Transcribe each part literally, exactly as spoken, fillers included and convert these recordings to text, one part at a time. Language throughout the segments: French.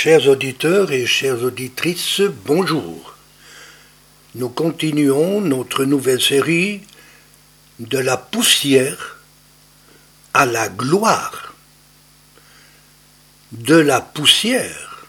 Chers auditeurs et chères auditrices, bonjour. Nous continuons notre nouvelle série de la poussière à la gloire. De la poussière.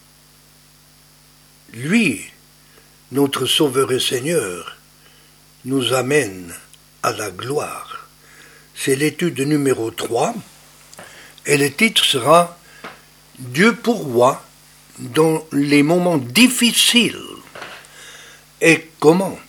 Lui, notre Sauveur et Seigneur, nous amène à la gloire. C'est l'étude numéro trois et le titre sera Dieu pourvoit dans les moments difficiles. Et comment?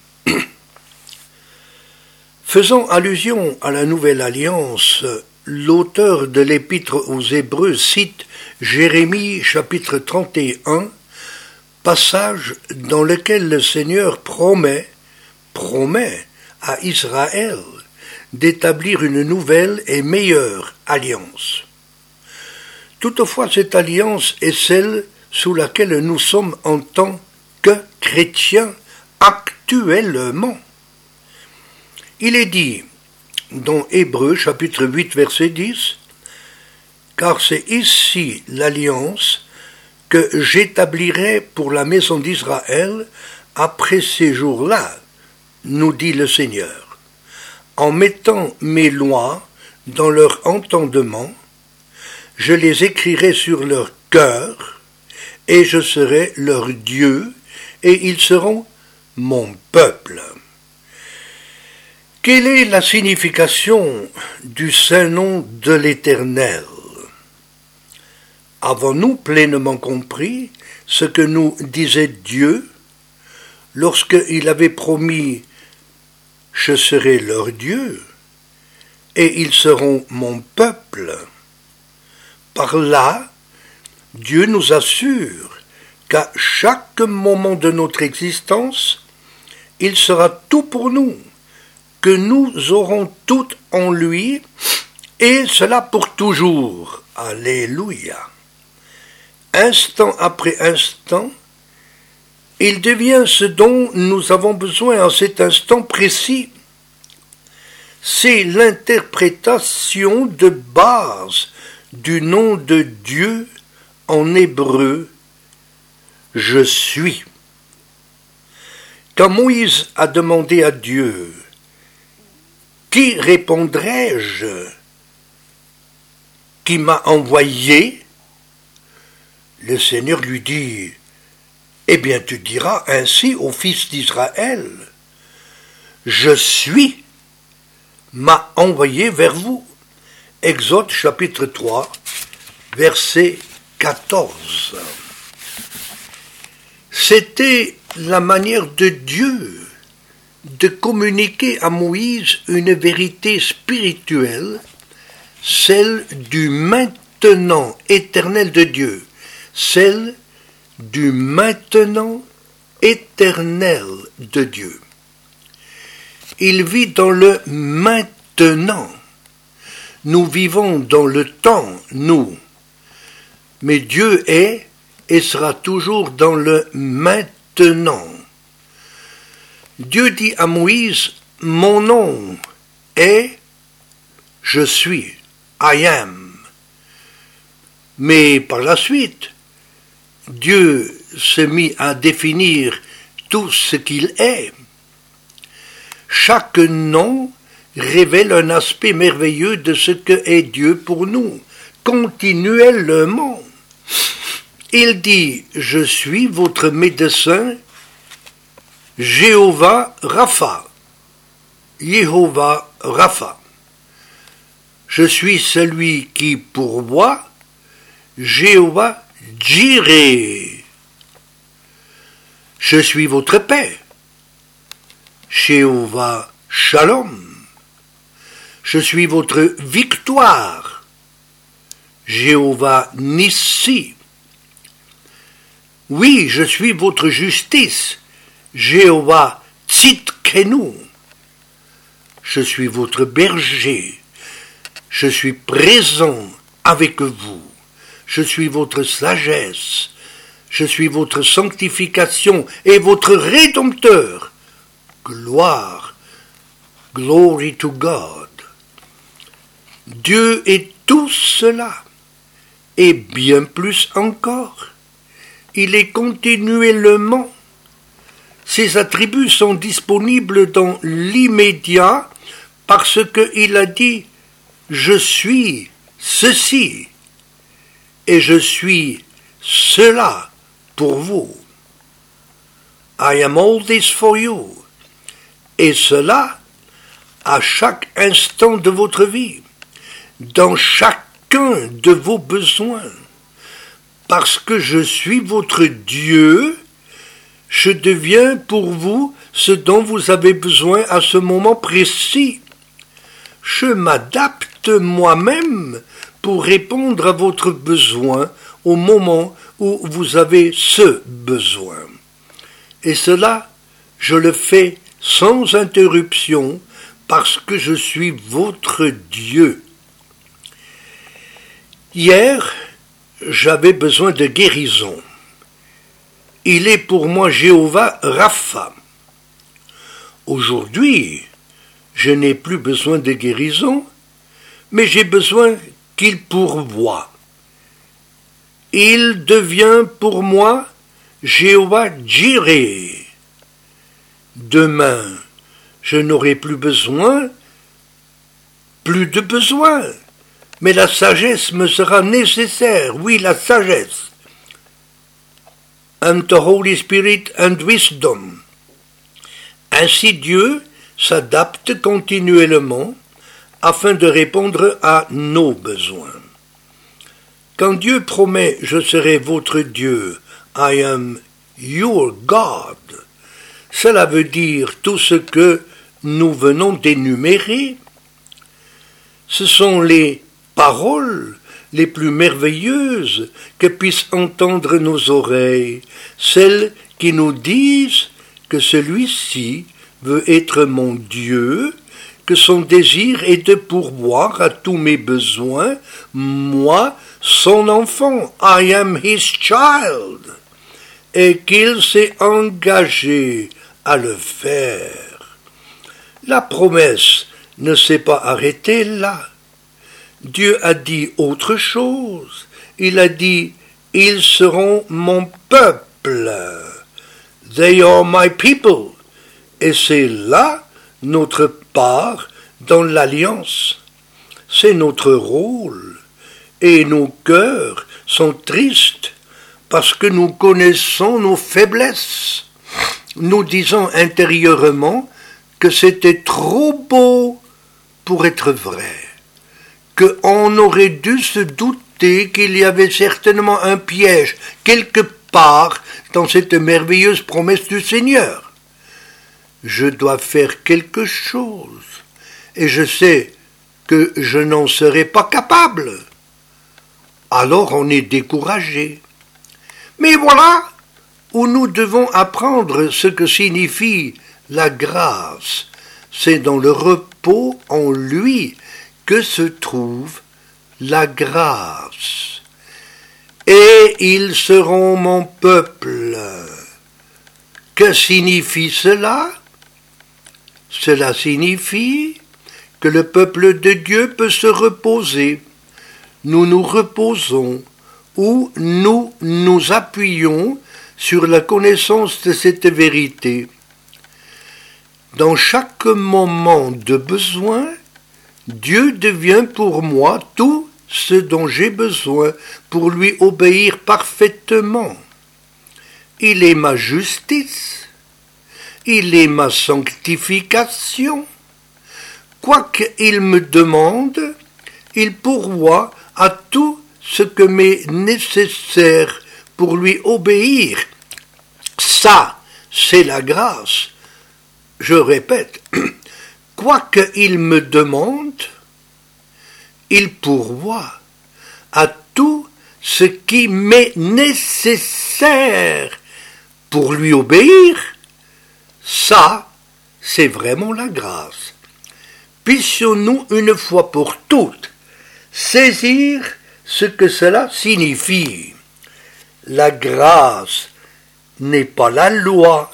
Faisant allusion à la Nouvelle Alliance, l'auteur de l'Épître aux Hébreux cite Jérémie chapitre trente et un, passage dans lequel le Seigneur promet, promet à Israël d'établir une nouvelle et meilleure alliance. Toutefois, cette alliance est celle sous laquelle nous sommes en tant que chrétiens actuellement. Il est dit dans Hébreux chapitre huit verset dix, « Car c'est ici l'alliance que j'établirai pour la maison d'Israël après ces jours-là, nous dit le Seigneur, en mettant mes lois dans leur entendement, je les écrirai sur leur cœur, et je serai leur Dieu, et ils seront mon peuple. » Quelle est la signification du saint nom de l'Éternel? Avons-nous pleinement compris ce que nous disait Dieu lorsqu'il avait promis « Je serai leur Dieu, et ils seront mon peuple » ? Par là, Dieu nous assure qu'à chaque moment de notre existence, il sera tout pour nous, que nous aurons tout en lui, et cela pour toujours. Alléluia. Instant après instant, il devient ce dont nous avons besoin en cet instant précis. C'est l'interprétation de base du nom de Dieu en hébreu, je suis. Quand Moïse a demandé à Dieu, qui répondrai-je? Qui m'a envoyé? Le Seigneur lui dit, eh bien tu diras ainsi aux fils d'Israël, je suis, m'a envoyé vers vous. Exode chapitre trois, verset quatorze. C'était la manière de Dieu de communiquer à Moïse une vérité spirituelle, celle du maintenant éternel de Dieu, celle du maintenant éternel de Dieu. Il vit dans le maintenant. Nous vivons dans le temps, nous, mais Dieu est et sera toujours dans le maintenant. Dieu dit à Moïse, mon nom est, je suis, I am. Mais par la suite, Dieu se mit à définir tout ce qu'il est. Chaque nom révèle un aspect merveilleux de ce que est Dieu pour nous, continuellement. Il dit, je suis votre médecin, Jéhovah Rapha, Jéhovah Rapha. Je suis celui qui pourvoit, Jéhovah Jireh. Je suis votre paix, Jéhovah Shalom. Je suis votre victoire, Jéhovah Nissi. Oui, je suis votre justice, Jéhovah Tzidkenu. Je suis votre berger, je suis présent avec vous. Je suis votre sagesse, je suis votre sanctification et votre rédempteur. Gloire, glory to God. Dieu est tout cela, et bien plus encore. il est continuellement. Ses attributs sont disponibles dans l'immédiat parce qu'il a dit « Je suis ceci et je suis cela pour vous. I am all this for you. » Et cela à chaque instant de votre vie, dans chacun de vos besoins. Parce que je suis votre Dieu, je deviens pour vous ce dont vous avez besoin à ce moment précis. Je m'adapte moi-même pour répondre à votre besoin au moment où vous avez ce besoin. Et cela, je le fais sans interruption parce que je suis votre Dieu. Hier, j'avais besoin de guérison. Il est pour moi Jéhovah Rapha. Aujourd'hui, je n'ai plus besoin de guérison, mais j'ai besoin qu'il pourvoie. Il devient pour moi Jéhovah Jireh. Demain, je n'aurai plus besoin, plus de besoin, mais la sagesse me sera nécessaire, oui, la sagesse. And the Holy Spirit and wisdom. Ainsi Dieu s'adapte continuellement afin de répondre à nos besoins. Quand Dieu promet « Je serai votre Dieu », « I am your God », cela veut dire tout ce que nous venons d'énumérer. Ce sont les paroles les plus merveilleuses que puissent entendre nos oreilles, celles qui nous disent que celui-ci veut être mon Dieu, que son désir est de pourvoir à tous mes besoins, moi, son enfant, I am his child, et qu'il s'est engagé à le faire. La promesse ne s'est pas arrêtée là. Dieu a dit autre chose. Il a dit « Ils seront mon peuple ». « They are my people ». Et c'est là notre part dans l'alliance. C'est notre rôle. Et nos cœurs sont tristes parce que nous connaissons nos faiblesses. Nous disons intérieurement que c'était trop beau pour être vrai, qu'on aurait dû se douter qu'il y avait certainement un piège quelque part dans cette merveilleuse promesse du Seigneur. Je dois faire quelque chose, et je sais que je n'en serai pas capable. Alors on est découragé. Mais voilà où nous devons apprendre ce que signifie la grâce. C'est dans le repos en lui que se trouve la grâce. Et ils seront mon peuple. Que signifie cela? Cela signifie que le peuple de Dieu peut se reposer. Nous nous reposons ou nous nous appuyons sur la connaissance de cette vérité. Dans chaque moment de besoin, Dieu devient pour moi tout ce dont j'ai besoin pour lui obéir parfaitement. Il est ma justice, il est ma sanctification. Quoi qu'il me demande, il pourvoit à tout ce que m'est nécessaire pour lui obéir. Ça, c'est la grâce. Je répète, quoi qu'il me demande, il pourvoit à tout ce qui m'est nécessaire pour lui obéir. Ça, c'est vraiment la grâce. Puissions-nous une fois pour toutes saisir ce que cela signifie. La grâce n'est pas la loi.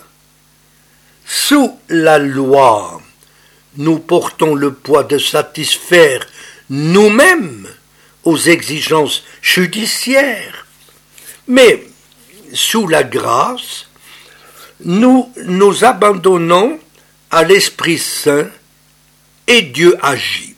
Sous la loi, nous portons le poids de satisfaire nous-mêmes aux exigences judiciaires. Mais sous la grâce, nous nous abandonnons à l'Esprit Saint et Dieu agit.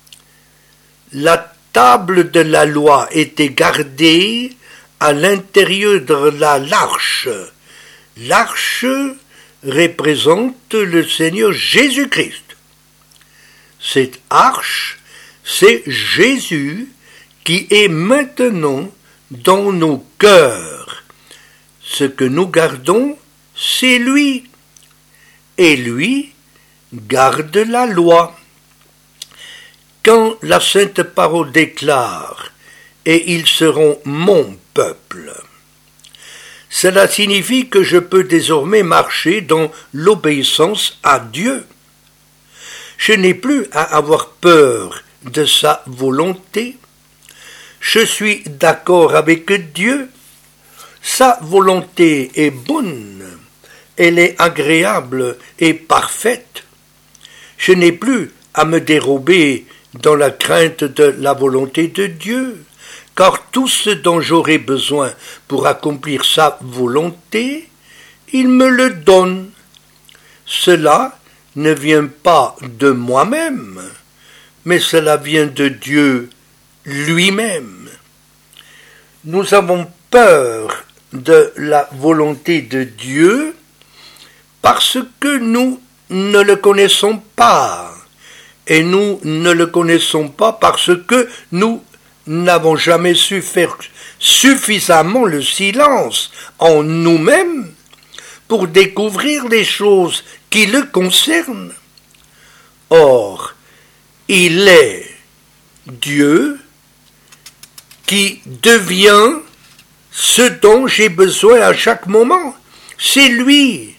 La table de la loi était gardée à l'intérieur de la l'arche. L'arche représente le Seigneur Jésus-Christ. Cette arche, c'est Jésus qui est maintenant dans nos cœurs. Ce que nous gardons, c'est lui. Et lui garde la loi. Quand la Sainte Parole déclare « Et ils seront mon peuple », cela signifie que je peux désormais marcher dans l'obéissance à Dieu. Je n'ai plus à avoir peur de sa volonté. Je suis d'accord avec Dieu. Sa volonté est bonne. Elle est agréable et parfaite. Je n'ai plus à me dérober dans la crainte de la volonté de Dieu, car tout ce dont j'aurai besoin pour accomplir sa volonté, il me le donne. Cela ne vient pas de moi-même, mais cela vient de Dieu lui-même. Nous avons peur de la volonté de Dieu parce que nous ne le connaissons pas. Et nous ne le connaissons pas parce que nous n'avons jamais su faire suffisamment le silence en nous-mêmes pour découvrir les choses qui le concernent. Or, il est Dieu qui devient ce dont j'ai besoin à chaque moment. C'est lui,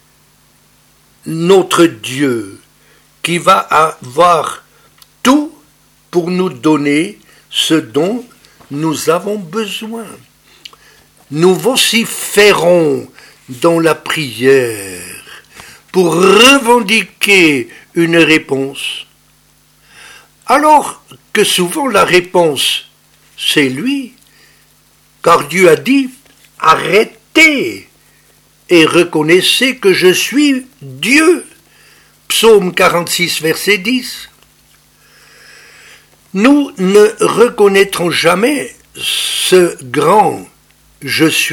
notre Dieu, qui va avoir tout pour nous donner ce dont nous avons besoin. Nous vociférons dans la prière pour revendiquer une réponse, alors que souvent la réponse, c'est lui, car Dieu a dit « Arrêtez et reconnaissez que je suis Dieu ». Psaume quarante-six, verset dix. Nous ne reconnaîtrons jamais ce grand « Je suis ».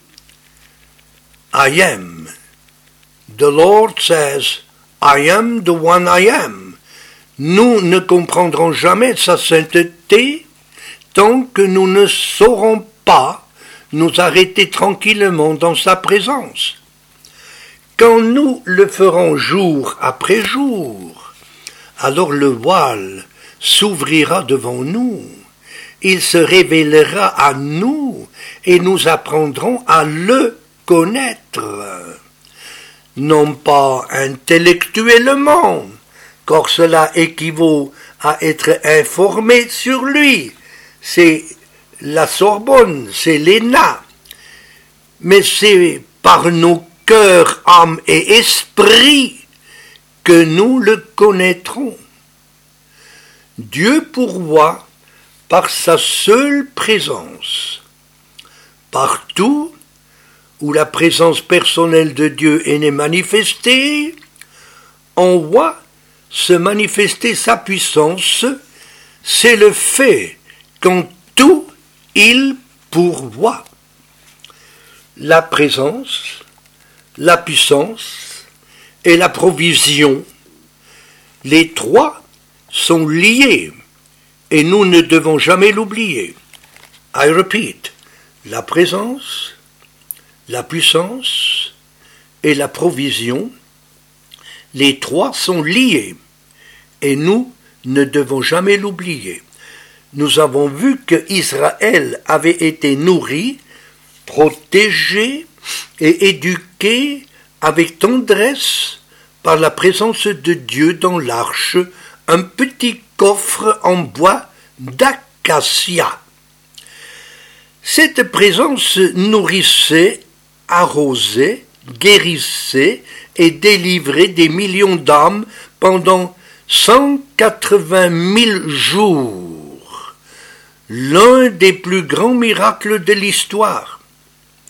I am. The Lord says, I am the one I am. Nous ne comprendrons jamais sa sainteté tant que nous ne saurons pas nous arrêter tranquillement dans sa présence. Quand nous le ferons jour après jour, alors le voile s'ouvrira devant nous, il se révélera à nous et nous apprendrons à le connaître. Non pas intellectuellement, car cela équivaut à être informé sur lui, c'est la Sorbonne, c'est l'E N A, mais c'est par nos cœur, âme et esprit, que nous le connaîtrons. Dieu pourvoit par sa seule présence. Partout où la présence personnelle de Dieu est manifestée, on voit se manifester sa puissance, c'est le fait qu'en tout il pourvoit. La présence, la puissance et la provision, les trois sont liés et nous ne devons jamais l'oublier. I repeat, la présence, la puissance et la provision, les trois sont liés et nous ne devons jamais l'oublier. Nous avons vu que Israël avait été nourri, protégé et éduqué avec tendresse par la présence de Dieu dans l'arche, un petit coffre en bois d'acacia. Cette présence nourrissait, arrosait, guérissait et délivrait des millions d'âmes pendant cent quatre-vingt mille jours. L'un des plus grands miracles de l'histoire.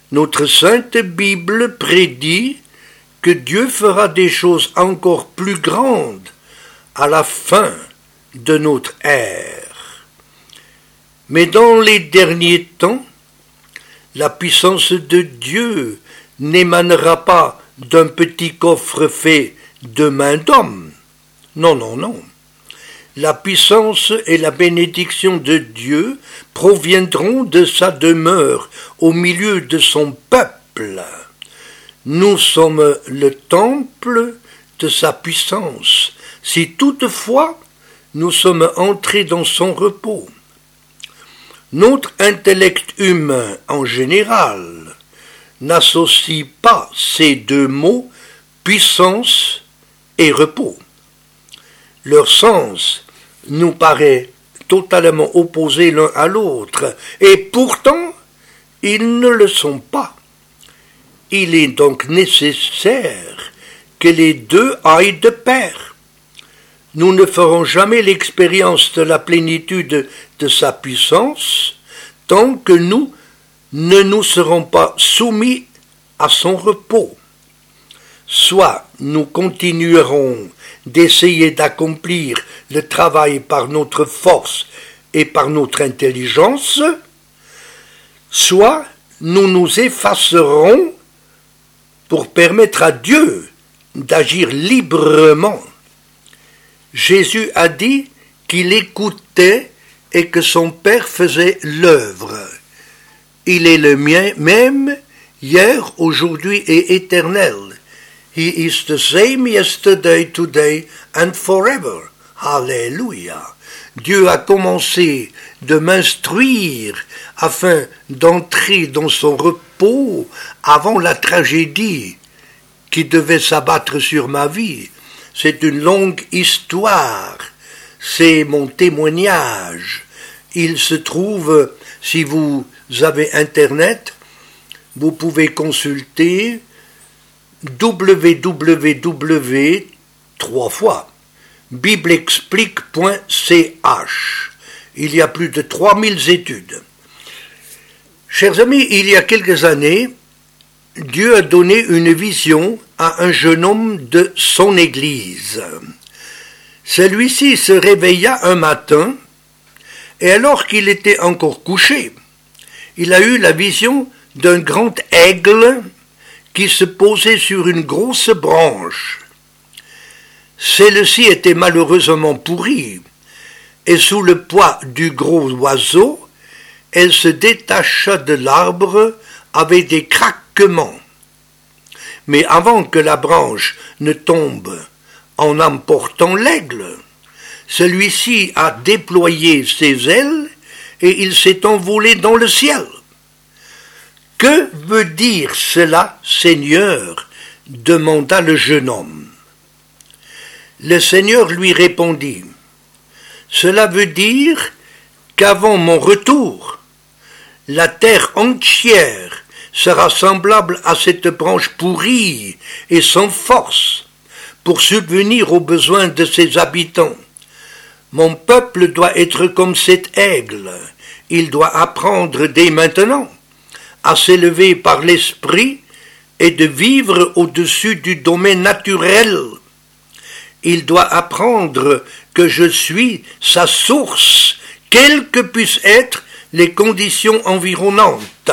Notre Sainte Bible prédit que Dieu fera des choses encore plus grandes à la fin de notre ère. Mais dans les derniers temps, la puissance de Dieu n'émanera pas d'un petit coffre fait de main d'homme. Non, non, non. La puissance et la bénédiction de Dieu proviendront de sa demeure au milieu de son peuple. Nous sommes le temple de sa puissance, si toutefois nous sommes entrés dans son repos. Notre intellect humain en général n'associe pas ces deux mots puissance et repos. Leur sens nous paraît totalement opposé l'un à l'autre, et pourtant ils ne le sont pas. Il est donc nécessaire que les deux aillent de pair. Nous ne ferons jamais l'expérience de la plénitude de sa puissance tant que nous ne nous serons pas soumis à son repos. Soit nous continuerons d'essayer d'accomplir le travail par notre force et par notre intelligence, soit nous nous effacerons pour permettre à Dieu d'agir librement. Jésus a dit qu'il écoutait et que son Père faisait l'œuvre. Il est le même hier, aujourd'hui et éternel. He is the same yesterday, today and forever. Alléluia. Dieu a commencé de m'instruire afin d'entrer dans son repos avant la tragédie qui devait s'abattre sur ma vie. C'est une longue histoire, c'est mon témoignage. Il se trouve, si vous avez Internet, vous pouvez consulter w w w trois fois bibleexplique point c h. Il y a plus de trois mille études. Chers amis, il y a quelques années, Dieu a donné une vision à un jeune homme de son église. Celui-ci se réveilla un matin, et alors qu'il était encore couché, il a eu la vision d'un grand aigle qui se posait sur une grosse branche. Celle-ci était malheureusement pourrie, et sous le poids du gros oiseau, elle se détacha de l'arbre avec des craquements. Mais avant que la branche ne tombe en emportant l'aigle, celui-ci a déployé ses ailes et il s'est envolé dans le ciel. Que veut dire cela, Seigneur ? Demanda le jeune homme. Le Seigneur lui répondit, cela veut dire qu'avant mon retour, la terre entière sera semblable à cette branche pourrie et sans force pour subvenir aux besoins de ses habitants. Mon peuple doit être comme cet aigle. Il doit apprendre dès maintenant à s'élever par l'esprit et de vivre au-dessus du domaine naturel. Il doit apprendre que je suis sa source, quelles que puissent être les conditions environnantes.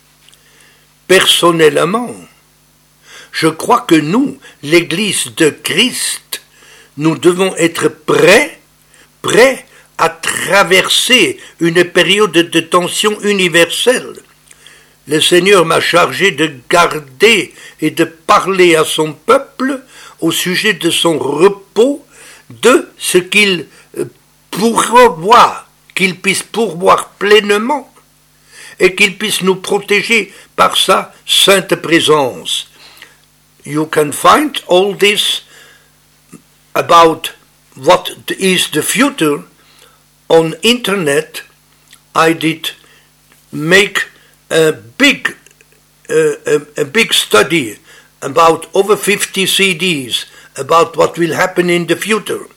Personnellement, je crois que nous, l'Église de Christ, nous devons être prêts, prêts à traverser une période de tension universelle. Le Seigneur m'a chargé de garder et de parler à son peuple au sujet de son repos, de ce qu'il pourvoit, qu'il puisse pourvoir pleinement et qu'il puisse nous protéger par sa sainte présence. You can find all this about what is the future on internet. I did make a big uh, a, a big study about over fifty C Ds about what will happen in the future.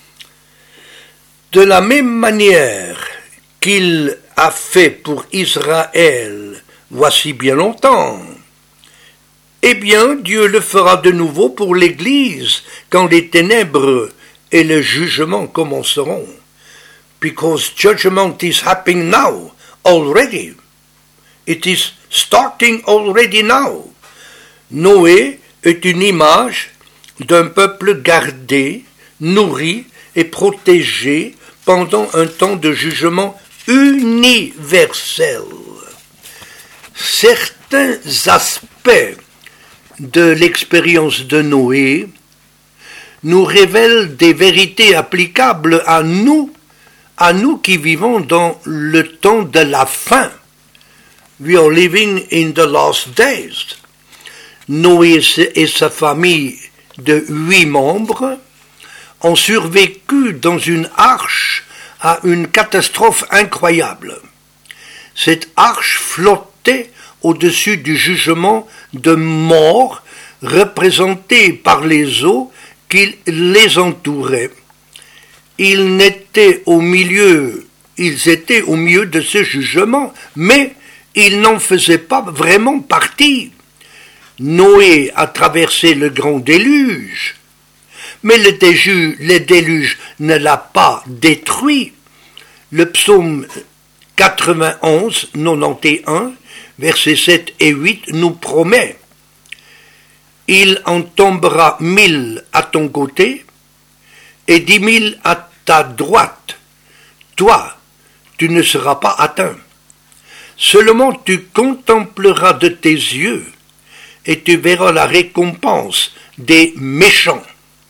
De la même manière qu'il a fait pour Israël voici bien longtemps. Eh bien, Dieu le fera de nouveau pour l'Église quand les ténèbres et le jugement commenceront. Because judgment is happening now, already. It is starting already now. Noé est une image d'un peuple gardé, nourri et protégé pendant un temps de jugement universel. Certains aspects de l'expérience de Noé nous révèlent des vérités applicables à nous, à nous qui vivons dans le temps de la fin. We are living in the last days. Noé et sa famille de huit membres ont survécu dans une arche à une catastrophe incroyable. Cette arche flottait au-dessus du jugement de mort représenté par les eaux qui les entouraient. Ils n'étaient au milieu, ils étaient au milieu de ce jugement, mais ils n'en faisaient pas vraiment partie. Noé a traversé le grand déluge, mais le, déju, le déluge ne l'a pas détruit. Le psaume quatre-vingt-onze, quatre-vingt-onze, versets sept et huit nous promet « Il en tombera mille à ton côté et dix mille à ta droite. Toi, tu ne seras pas atteint. Seulement tu contempleras de tes yeux et tu verras la récompense des méchants. »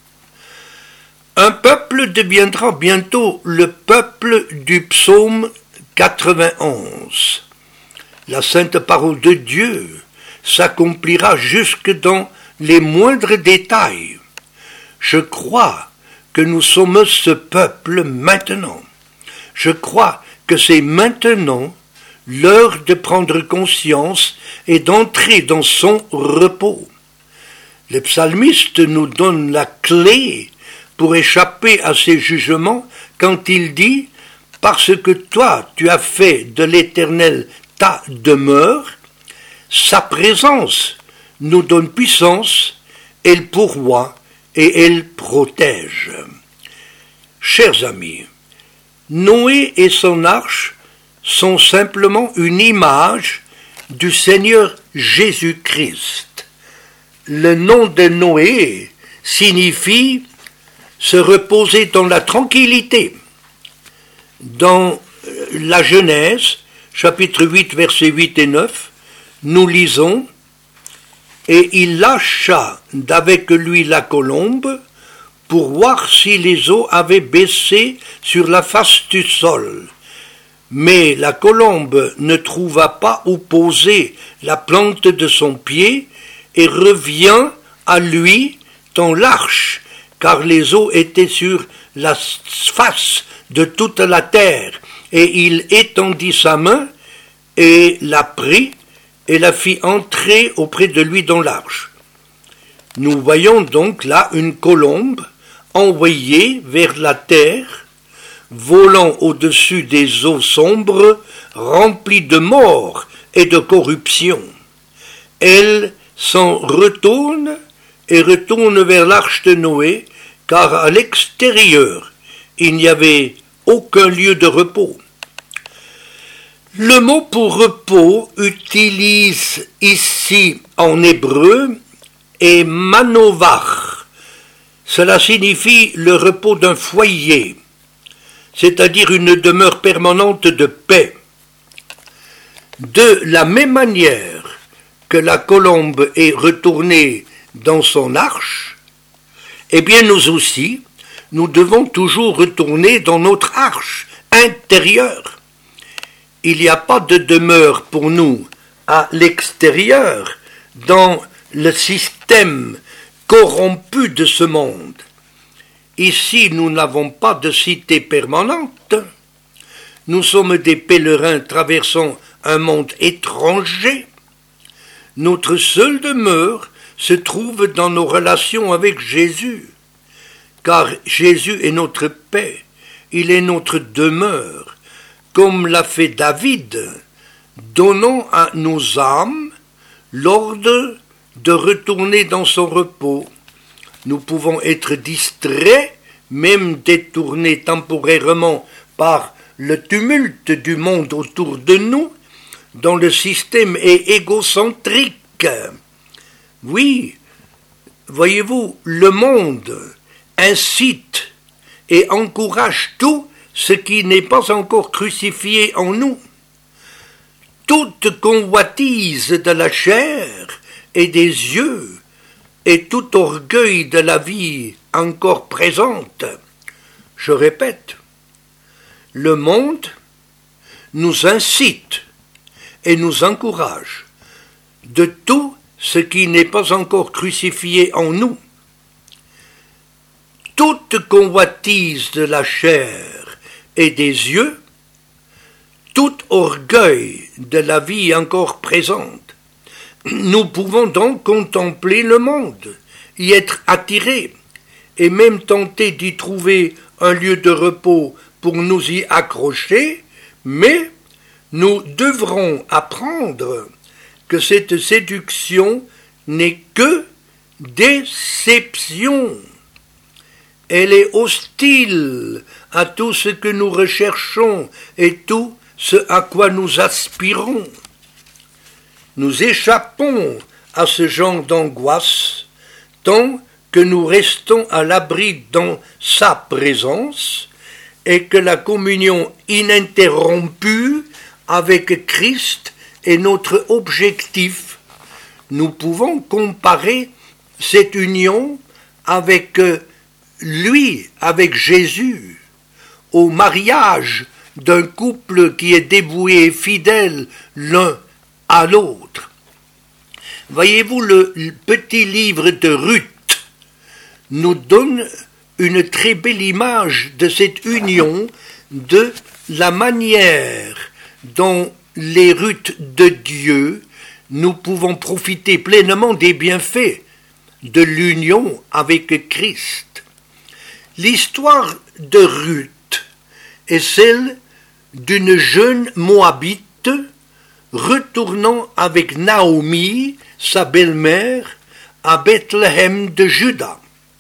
Un peuple deviendra bientôt le peuple du psaume quatre-vingt-onze. La sainte parole de Dieu s'accomplira jusque dans les moindres détails. Je crois que nous sommes ce peuple maintenant. Je crois que c'est maintenant l'heure de prendre conscience et d'entrer dans son repos. Le psalmiste nous donne la clé pour échapper à ces jugements quand il dit « Parce que toi, tu as fait de l'Éternel ta demeure, sa présence nous donne puissance, elle pourvoit et elle protège. » Chers amis, Noé et son arche sont simplement une image du Seigneur Jésus-Christ. Le nom de Noé signifie se reposer dans la tranquillité. Dans la Genèse, chapitre huit, versets huit et neuf, nous lisons « Et il lâcha d'avec lui la colombe pour voir si les eaux avaient baissé sur la face du sol. Mais la colombe ne trouva pas où poser la plante de son pied et revient à lui dans l'arche, car les eaux étaient sur la face de toute la terre. Et il étendit sa main et la prit et la fit entrer auprès de lui dans l'arche. » Nous voyons donc là une colombe envoyée vers la terre, volant au-dessus des eaux sombres, remplies de mort et de corruption. Elle s'en retourne et retourne vers l'arche de Noé, car à l'extérieur, il n'y avait aucun lieu de repos. Le mot pour repos utilise ici en hébreu est manovar. Cela signifie le repos d'un foyer, c'est-à-dire une demeure permanente de paix. De la même manière que la colombe est retournée dans son arche, eh bien nous aussi, nous devons toujours retourner dans notre arche intérieure. Il n'y a pas de demeure pour nous à l'extérieur, dans le système corrompu de ce monde. Ici, nous n'avons pas de cité permanente. Nous sommes des pèlerins traversant un monde étranger. Notre seule demeure se trouve dans nos relations avec Jésus, car Jésus est notre paix, il est notre demeure, comme l'a fait David donnant à nos âmes l'ordre de retourner dans son repos. Nous pouvons être distraits, même détournés temporairement par le tumulte du monde autour de nous, dont le système est égocentrique. Oui, voyez-vous, le monde incite et encourage tout ce qui n'est pas encore crucifié en nous. Toute convoitise de la chair et des yeux et tout orgueil de la vie encore présente. Je répète, le monde nous incite et nous encourage de tout ce qui n'est pas encore crucifié en nous. Toute convoitise de la chair et des yeux, tout orgueil de la vie encore présente. Nous pouvons donc contempler le monde, y être attirés, et même tenter d'y trouver un lieu de repos pour nous y accrocher, mais nous devrons apprendre que cette séduction n'est que déception. Elle est hostile à tout ce que nous recherchons et tout ce à quoi nous aspirons. Nous échappons à ce genre d'angoisse tant que nous restons à l'abri dans sa présence et que la communion ininterrompue avec Christ est notre objectif. Nous pouvons comparer cette union avec lui, avec Jésus, au mariage d'un couple qui est dévoué et fidèle l'un à l'autre. Voyez-vous, le petit livre de Ruth nous donne une très belle image de cette union, de la manière dont les Ruth de Dieu, nous pouvons profiter pleinement des bienfaits de l'union avec Christ. L'histoire de Ruth est celle d'une jeune Moabite retournant avec Naomi, sa belle-mère, à Bethléem de Juda.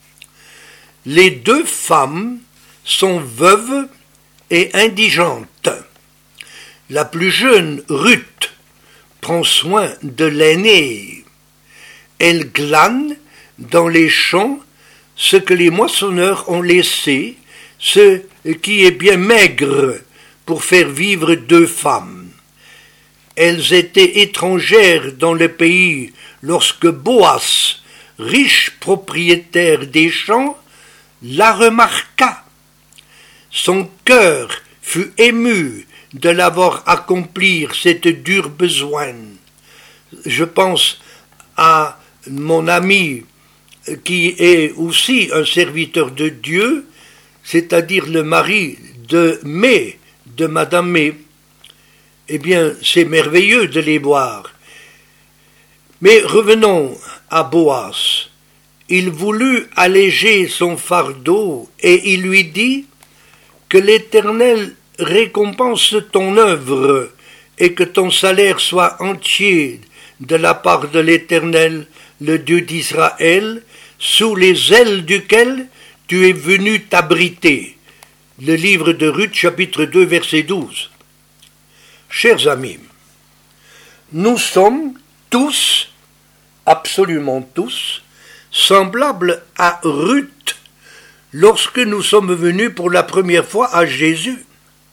Les deux femmes sont veuves et indigentes. La plus jeune, Ruth, prend soin de l'aînée. Elle glane dans les champs ce que les moissonneurs ont laissé, ce qui est bien maigre pour faire vivre deux femmes. Elles étaient étrangères dans le pays lorsque Boaz, riche propriétaire des champs, la remarqua. Son cœur fut ému de la voir accomplir cette dure besogne. Je pense à mon ami qui est aussi un serviteur de Dieu, c'est-à-dire le mari de May, de Madame May. Eh bien, c'est merveilleux de les voir. Mais revenons à Boaz. Il voulut alléger son fardeau et il lui dit que l'Éternel récompense ton œuvre et que ton salaire soit entier de la part de l'Éternel, le Dieu d'Israël, sous les ailes duquel tu es venu t'abriter. Le livre de Ruth, chapitre deux, verset douze. Chers amis, nous sommes tous, absolument tous, semblables à Ruth lorsque nous sommes venus pour la première fois à Jésus.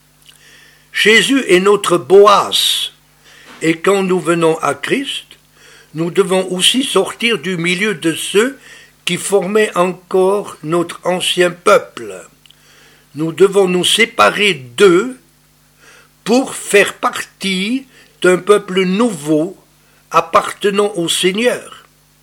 Jésus est notre Boaz, et quand nous venons à Christ, nous devons aussi sortir du milieu de ceux qui formaient encore notre ancien peuple. Nous devons nous séparer d'eux pour faire partie d'un peuple nouveau appartenant au Seigneur.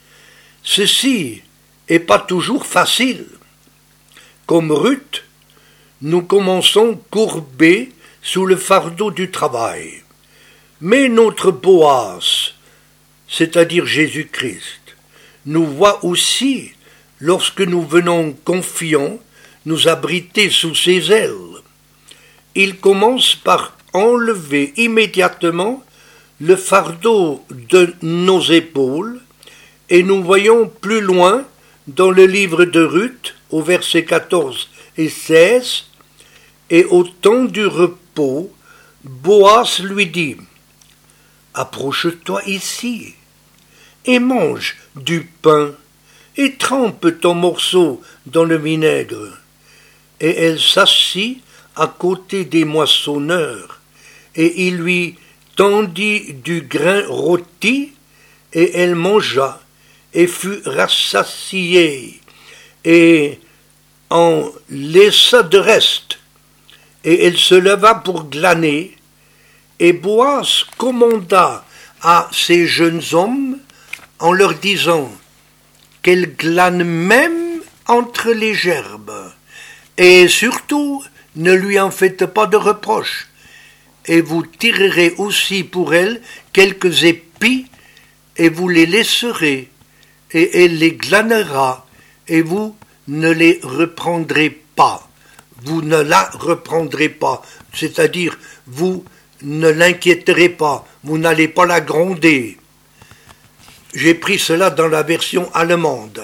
Ceci n'est pas toujours facile. Comme Ruth, nous commençons courbés sous le fardeau du travail. Mais notre Boaz, c'est-à-dire Jésus-Christ, nous voit aussi lorsque nous venons confiants nous abriter sous ses ailes. Il commence par enlever immédiatement le fardeau de nos épaules, et nous voyons plus loin dans le livre de Ruth, au verset quatorze et seize, et au temps du repos, Boaz lui dit, « Approche-toi ici, et mange du pain, et trempe ton morceau dans le vinaigre. » Et elle s'assit à côté des moissonneurs, et il lui tendit du grain rôti, et elle mangea, et fut rassasiée, et en laissa de reste. Et elle se leva pour glaner, et Boaz commanda à ces jeunes hommes en leur disant qu'elles glanent même entre les gerbes, et surtout ne lui en faites pas de reproche, et vous tirerez aussi pour elle quelques épis, et vous les laisserez, et elle les glanera, et vous ne les reprendrez pas. Vous ne la reprendrez pas, c'est-à-dire vous ne l'inquiéterez pas, vous n'allez pas la gronder. J'ai pris cela dans la version allemande.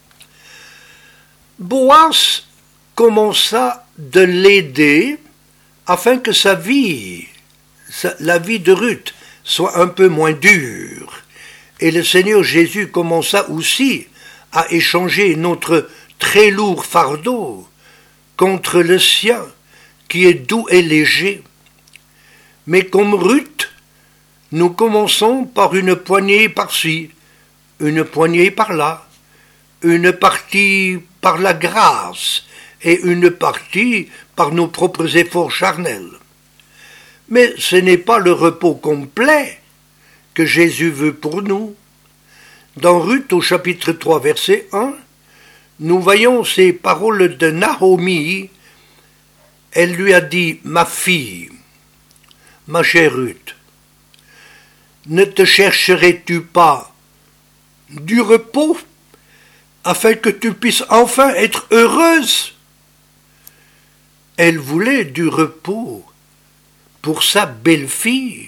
Boaz commença de l'aider afin que sa vie, la vie de Ruth, soit un peu moins dure. Et le Seigneur Jésus commença aussi à échanger notre très lourd fardeau contre le sien, qui est doux et léger. Mais comme Ruth, nous commençons par une poignée par-ci, une poignée par-là, une partie par la grâce et une partie par nos propres efforts charnels. Mais ce n'est pas le repos complet que Jésus veut pour nous. Dans Ruth au chapitre trois verset un, nous voyons ces paroles de Naomi. Elle lui a dit, « Ma fille, ma chère Ruth, ne te chercherais-tu pas du repos afin que tu puisses enfin être heureuse ?» Elle voulait du repos pour sa belle-fille.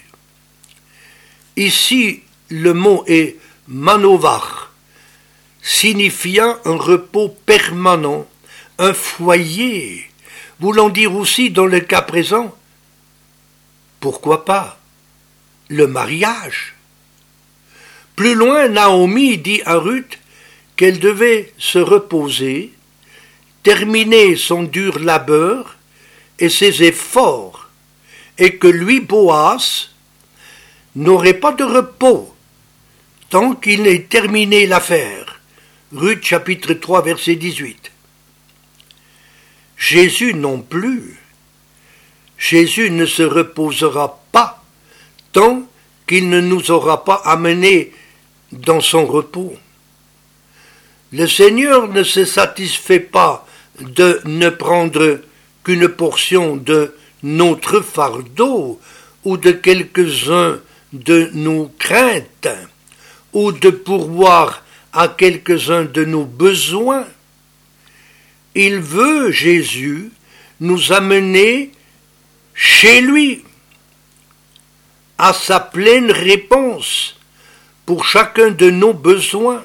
Ici, le mot est manovar, signifiant un repos permanent, un foyer, voulant dire aussi, dans le cas présent, pourquoi pas, le mariage. Plus loin, Naomi dit à Ruth qu'elle devait se reposer, terminer son dur labeur et ses efforts, et que lui, Boaz, n'aurait pas de repos tant qu'il n'ait terminé l'affaire. Ruth chapitre trois verset dix-huit. Jésus non plus. Jésus ne se reposera pas tant qu'il ne nous aura pas amenés dans son repos. Le Seigneur ne se satisfait pas de ne prendre qu'une portion de notre fardeau ou de quelques-uns de nos craintes ou de pourvoir à quelques-uns de nos besoins. Il veut, Jésus, nous amener chez lui, à sa pleine réponse pour chacun de nos besoins,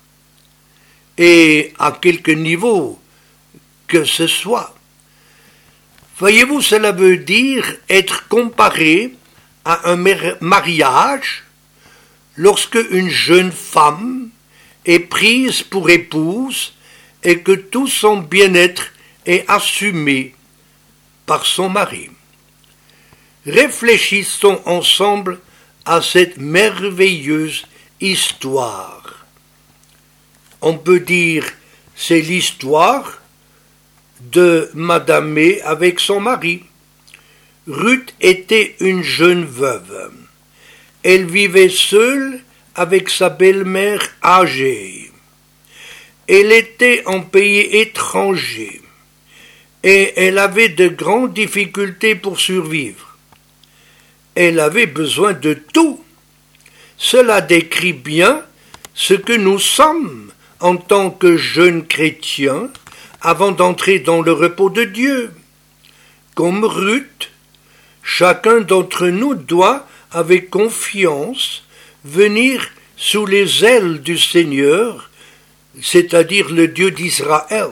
et à quelque niveau que ce soit. Voyez-vous, cela veut dire être comparé à un mariage lorsque une jeune femme est prise pour épouse et que tout son bien-être est assumé par son mari. Réfléchissons ensemble à cette merveilleuse histoire. On peut dire c'est l'histoire de Madame May avec son mari. Ruth était une jeune veuve. Elle vivait seule avec sa belle-mère âgée. Elle était en pays étranger et elle avait de grandes difficultés pour survivre. Elle avait besoin de tout. Cela décrit bien ce que nous sommes en tant que jeunes chrétiens avant d'entrer dans le repos de Dieu. Comme Ruth, chacun d'entre nous doit avec confiance, venir sous les ailes du Seigneur, c'est-à-dire le Dieu d'Israël.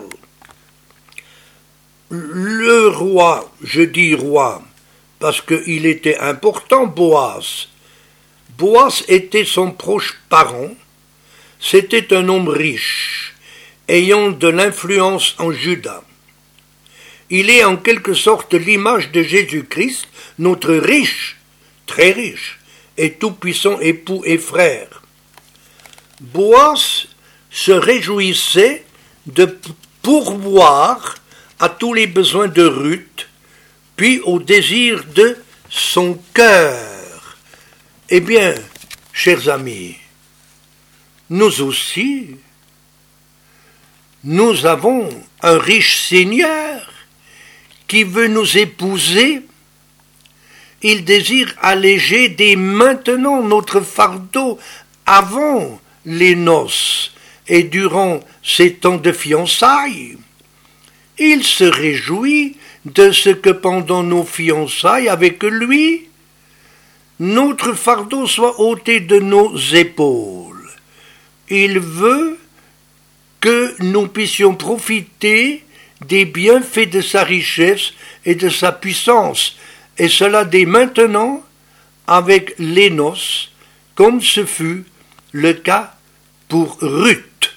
Le roi, je dis roi, parce qu'il était important, Boaz. Boaz était son proche parent. C'était un homme riche, ayant de l'influence en Juda. Il est en quelque sorte l'image de Jésus-Christ, notre riche, très riche, et tout-puissant époux et frère. Boaz se réjouissait de pourvoir à tous les besoins de Ruth, puis au désir de son cœur. Eh bien, chers amis, nous aussi, nous avons un riche Seigneur qui veut nous épouser. Il désire alléger dès maintenant notre fardeau avant les noces et durant ces temps de fiançailles. Il se réjouit de ce que pendant nos fiançailles avec lui, notre fardeau soit ôté de nos épaules. Il veut que nous puissions profiter des bienfaits de sa richesse et de sa puissance, et cela dès maintenant avec les noces, comme ce fut le cas pour Ruth.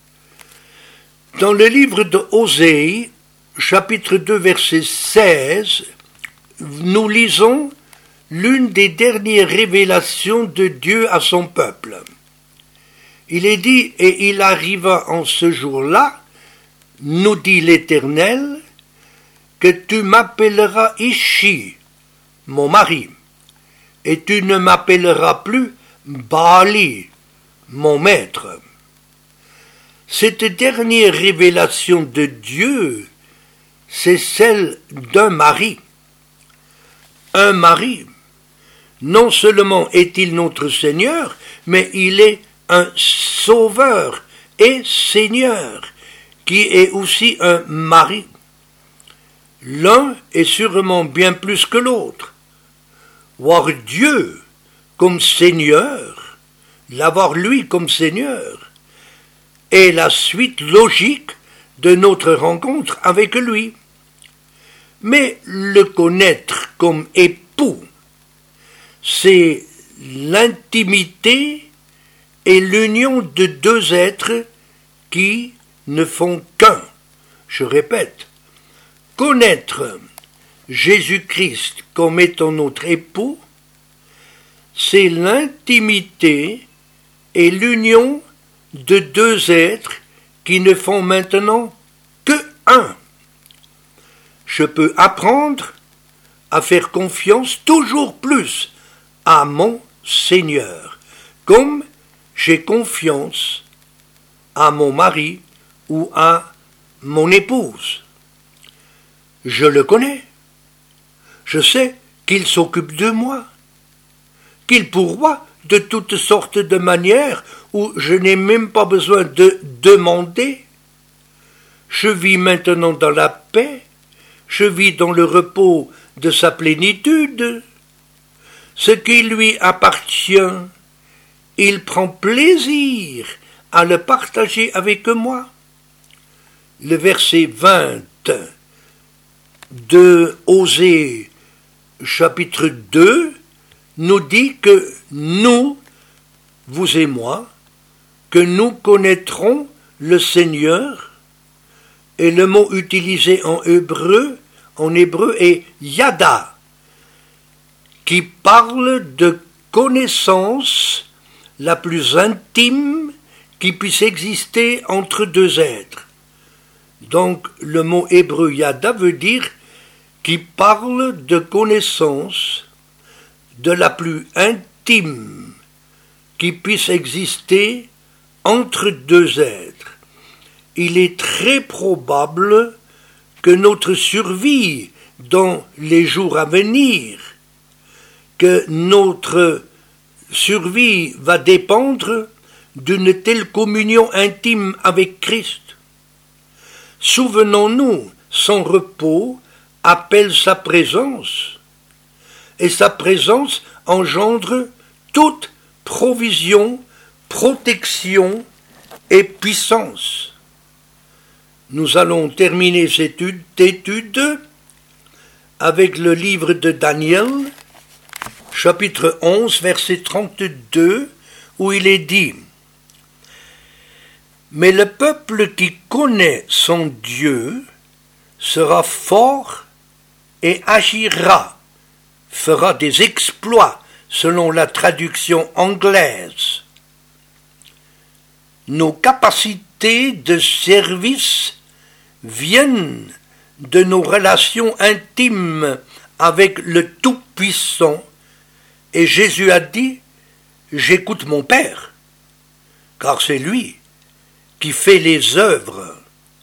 Dans le livre de Osée, chapitre deux, verset seize, nous lisons l'une des dernières révélations de Dieu à son peuple. Il est dit, et il arriva en ce jour-là, nous dit l'Éternel, que tu m'appelleras Ishi, mon mari, et tu ne m'appelleras plus Baali, mon maître. Cette dernière révélation de Dieu, c'est celle d'un mari. Un mari, non seulement est-il notre Seigneur, mais il est un sauveur et Seigneur, qui est aussi un mari. L'un est sûrement bien plus que l'autre. Voir Dieu comme Seigneur, l'avoir lui comme Seigneur, est la suite logique de notre rencontre avec lui. Mais le connaître comme époux, c'est l'intimité et l'union de deux êtres qui ne font qu'un. Je répète, connaître Jésus-Christ comme étant notre époux, c'est l'intimité et l'union de deux êtres qui ne font maintenant que un. Je peux apprendre à faire confiance toujours plus à mon Seigneur, comme j'ai confiance à mon mari ou à mon épouse. Je le connais. Je sais qu'il s'occupe de moi, qu'il pourvoit de toutes sortes de manières où je n'ai même pas besoin de demander. Je vis maintenant dans la paix, je vis dans le repos de sa plénitude. Ce qui lui appartient, il prend plaisir à le partager avec moi. Le verset vingt de Osée chapitre deux nous dit que nous, vous et moi, que nous connaîtrons le Seigneur, et le mot utilisé en hébreu, en hébreu est yada, qui parle de connaissance la plus intime qui puisse exister entre deux êtres. Donc le mot hébreu yada veut dire qui parle de connaissance de la plus intime qui puisse exister entre deux êtres. Il est très probable que notre survie dans les jours à venir, que notre survie va dépendre d'une telle communion intime avec Christ. Souvenons-nous, son repos appelle sa présence, et sa présence engendre toute provision, protection et puissance. Nous allons terminer cette étude avec le livre de Daniel, chapitre onze, verset trente-deux, où il est dit « Mais le peuple qui connaît son Dieu sera fort et agira, fera des exploits selon la traduction anglaise. Nos capacités de service viennent de nos relations intimes avec le Tout-Puissant, et Jésus a dit « J'écoute mon Père, car c'est lui qui fait les œuvres.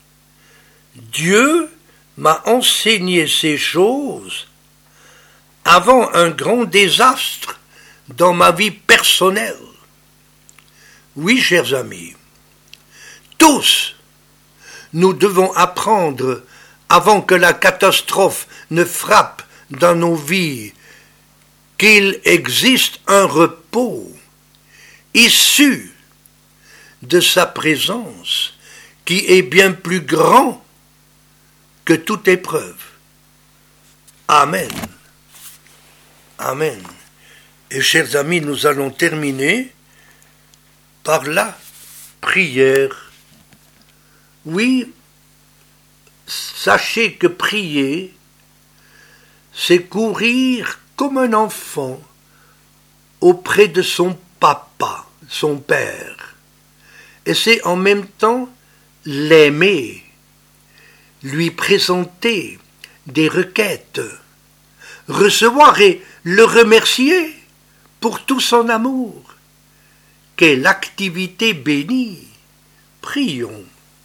Dieu m'a enseigné ces choses avant un grand désastre dans ma vie personnelle. Oui, chers amis, tous, nous devons apprendre, avant que la catastrophe ne frappe dans nos vies, qu'il existe un repos issu de sa présence qui est bien plus grand que toute épreuve. Amen. Amen. Et chers amis, nous allons terminer par la prière. Oui, sachez que prier, c'est courir comme un enfant auprès de son papa, son père. Et c'est en même temps l'aimer, lui présenter des requêtes, recevoir et le remercier pour tout son amour. Quelle activité bénie! Prions.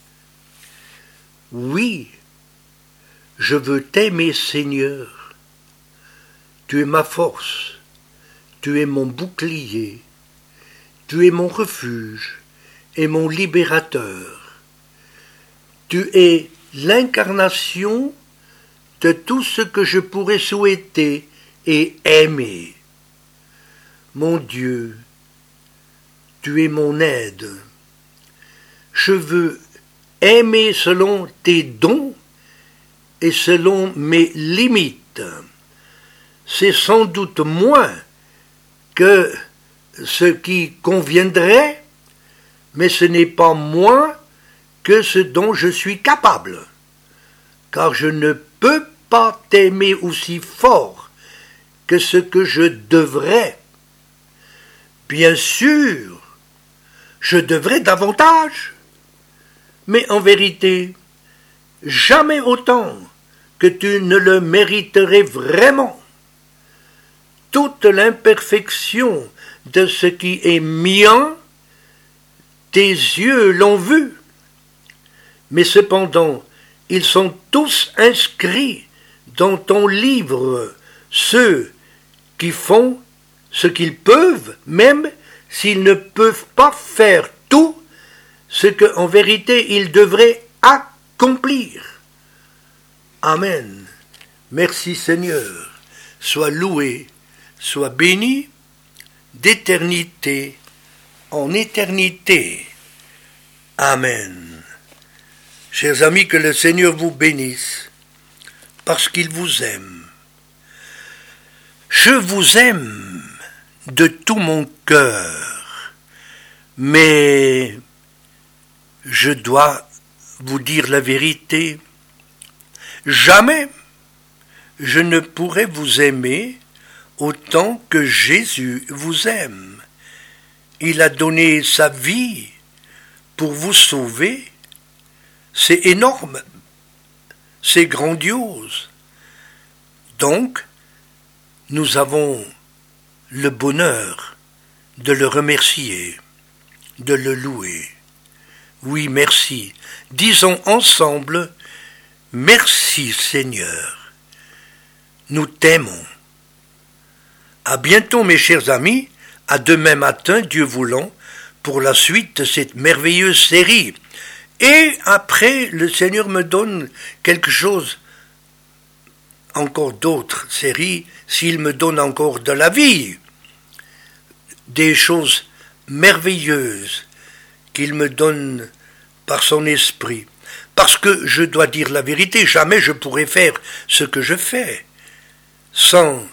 Oui, je veux t'aimer, Seigneur. Tu es ma force, tu es mon bouclier, tu es mon refuge et mon libérateur. Tu es l'incarnation de tout ce que je pourrais souhaiter et aimer. Mon Dieu, tu es mon aide. Je veux aimer selon tes dons et selon mes limites. C'est sans doute moins que ce qui conviendrait, mais ce n'est pas moins que ce dont je suis capable, car je ne peux pas t'aimer aussi fort que ce que je devrais. Bien sûr, je devrais davantage, mais en vérité, jamais autant que tu ne le mériterais vraiment. Toute l'imperfection de ce qui est mien, tes yeux l'ont vu, mais cependant, ils sont tous inscrits dans ton livre, ceux qui font ce qu'ils peuvent, même s'ils ne peuvent pas faire tout ce qu'en vérité ils devraient accomplir. Amen. Merci Seigneur. Sois loué, sois béni d'éternité en éternité. Amen. Chers amis, que le Seigneur vous bénisse, parce qu'il vous aime. Je vous aime de tout mon cœur, mais je dois vous dire la vérité. Jamais je ne pourrai vous aimer autant que Jésus vous aime. Il a donné sa vie pour vous sauver. C'est énorme, c'est grandiose. Donc, nous avons le bonheur de le remercier, de le louer. Oui, merci. Disons ensemble, merci Seigneur. Nous t'aimons. À bientôt mes chers amis, à demain matin, Dieu voulant, pour la suite de cette merveilleuse série. Et après, le Seigneur me donne quelque chose, encore d'autres séries, s'il me donne encore de la vie. des choses merveilleuses qu'il me donne par son esprit. Parce que je dois dire la vérité, jamais je pourrais faire ce que je fais sans,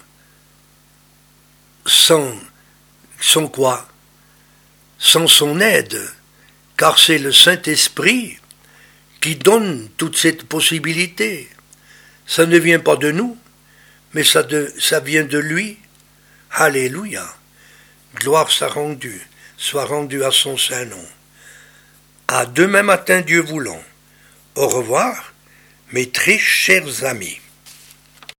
sans, sans quoi? Sans son aide, car c'est le Saint-Esprit qui donne toute cette possibilité. Ça ne vient pas de nous, mais ça, de, ça vient de lui. Alléluia. Gloire soit rendue, soit rendue à son saint nom. À demain matin, Dieu voulant. Au revoir, mes très chers amis.